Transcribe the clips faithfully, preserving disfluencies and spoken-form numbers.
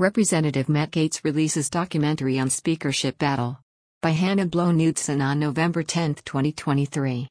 Representative Matt Gaetz releases documentary on speakership battle. By Hannah Blow-Knudsen on November tenth, twenty twenty-three.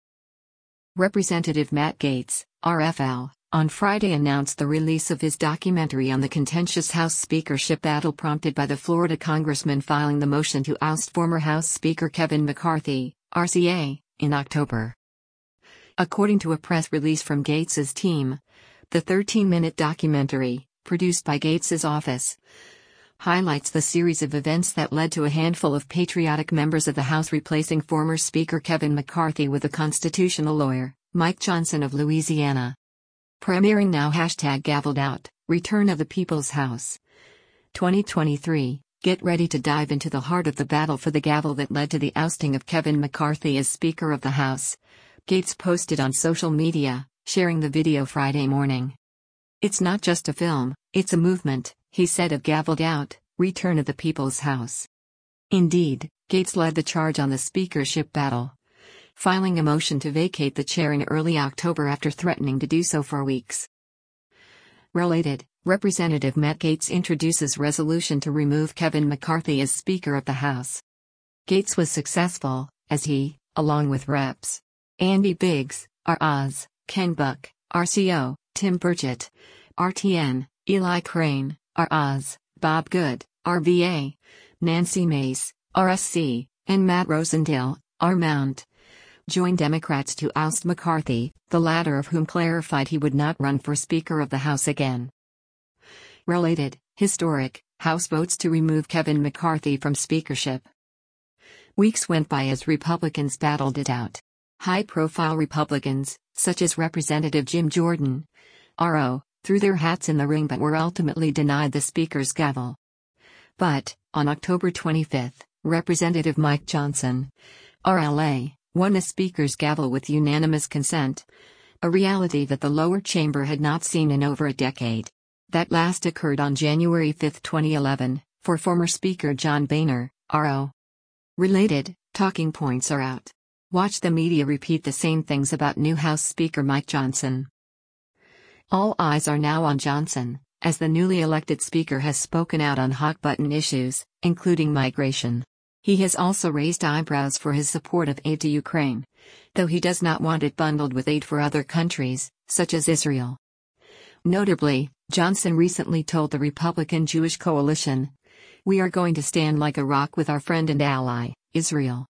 Representative Matt Gaetz, R F L, on Friday announced the release of his documentary on the contentious House speakership battle prompted by the Florida congressman filing the motion to oust former House Speaker Kevin McCarthy, R C A, in October. According to a press release from Gaetz's team, the thirteen-minute documentary, produced by Gaetz's office, highlights the series of events that led to a handful of patriotic members of the House replacing former Speaker Kevin McCarthy with a constitutional lawyer, Mike Johnson of Louisiana. Premiering now hashtag Gavelled Out, Return of the People's House. twenty twenty-three, get ready to dive into the heart of the battle for the gavel that led to the ousting of Kevin McCarthy as Speaker of the House, Gaetz posted on social media, sharing the video Friday morning. It's not just a film, it's a movement, he said of Gavelled Out, Return of the People's House. Indeed, Gaetz led the charge on the speakership battle, filing a motion to vacate the chair in early October after threatening to do so for weeks. Related, Representative Matt Gaetz introduces resolution to remove Kevin McCarthy as Speaker of the House. Gaetz was successful, as he, along with Reps Andy Biggs, R Oz, Ken Buck, R C O, Tim Burchett, R T N, Eli Crane, R Oz, Bob Good, R V A, Nancy Mace, R S C, and Matt Rosendale, R Mount, joined Democrats to oust McCarthy, the latter of whom clarified he would not run for Speaker of the House again. Related, historic, House votes to remove Kevin McCarthy from speakership. Weeks went by as Republicans battled it out. High-profile Republicans, such as Representative Jim Jordan, R O, threw their hats in the ring but were ultimately denied the Speaker's gavel. But, on October twenty-fifth, Representative Mike Johnson, R L A, won the Speaker's gavel with unanimous consent, a reality that the lower chamber had not seen in over a decade. That last occurred on January fifth, twenty eleven, for former Speaker John Boehner, R O. Related, talking points are out. Watch the media repeat the same things about new House Speaker Mike Johnson. All eyes are now on Johnson, as the newly elected Speaker has spoken out on hot-button issues, including migration. He has also raised eyebrows for his support of aid to Ukraine, though he does not want it bundled with aid for other countries, such as Israel. Notably, Johnson recently told the Republican Jewish Coalition, "We are going to stand like a rock with our friend and ally, Israel."